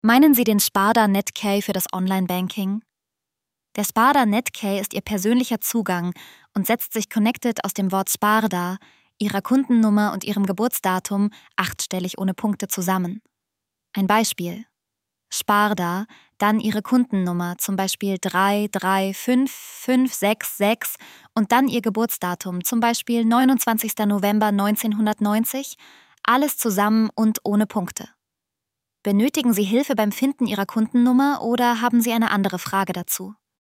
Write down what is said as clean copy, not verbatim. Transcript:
Meinen Sie den Sparda Netkey für das Online-Banking? Der Sparda Netkey ist Ihr persönlicher Zugang und setzt sich connected aus dem Wort Sparda, Ihrer Kundennummer und Ihrem Geburtsdatum, 8-stellig ohne Punkte, zusammen. Ein Beispiel: Sparda, dann Ihre Kundennummer, zum Beispiel 335566 und dann Ihr Geburtsdatum, zum Beispiel 29. November 1990, alles zusammen und ohne Punkte. Benötigen Sie Hilfe beim Finden Ihrer Kundennummer oder haben Sie eine andere Frage dazu?